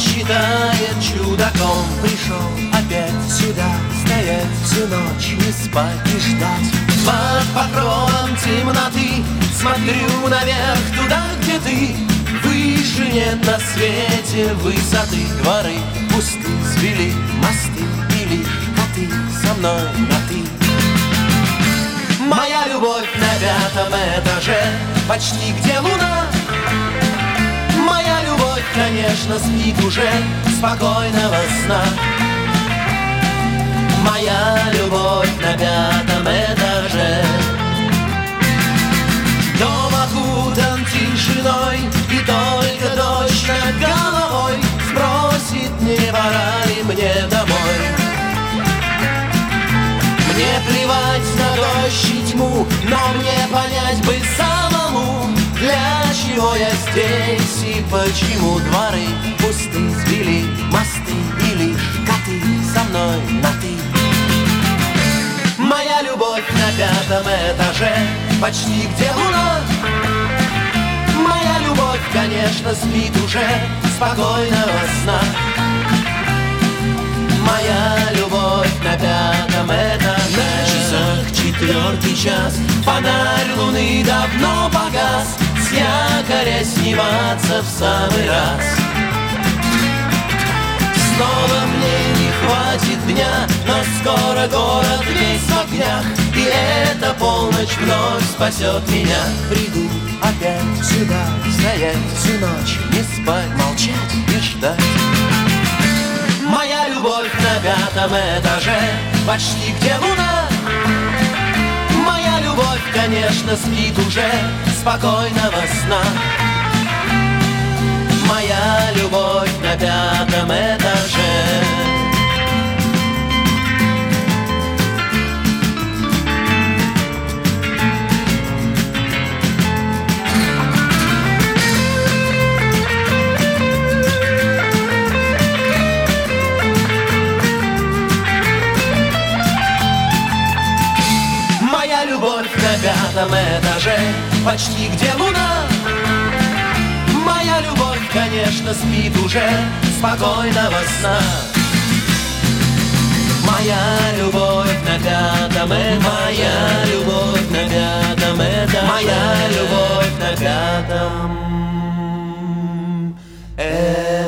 считает чудаком. Пришел опять сюда, стоять всю ночь, не спать и ждать. Под покровом темноты смотрю наверх, туда, где ты. Выше нет на свете высоты. Дворы пусты, свели мосты, и лишь коты со мной на ты. Моя любовь на 5-м этаже, почти где луна. Моя любовь, конечно, спит уже, спокойного сна. Моя любовь на 5-м этаже. Дом окутан тишиной, и только дождь над головой спросит, не пора ли мне домой. Мне плевать на дождь и тьму, но мне понять бы самому, для чего я здесь и почему. Дворы пусты, свели мосты, и лишь коты со мной на ты. Моя любовь на 5-м этаже, почти где луна. Моя любовь, конечно, спит уже, спокойного сна. Моя любовь на 5-м этаже. На часах 4-й час, фонарь луны давно погас. С якоря сниматься в самый раз. Снова мне не хватит дня, но скоро город весь в огнях, и эта полночь вновь спасет меня. Приду опять сюда, стоять всю ночь, не спать, молчать и ждать. Моя любовь на 5-м этаже, почти где луна. Моя любовь, конечно, спит уже, спокойного сна. Моя любовь на 5-м этаже. Моя любовь на 5-м этаже, почти где луна. Моя любовь, конечно, спит уже, спокойного сна. Моя любовь на 5-м этаже. Моя любовь на 5-м этаже. Моя любовь на 5-м этаже.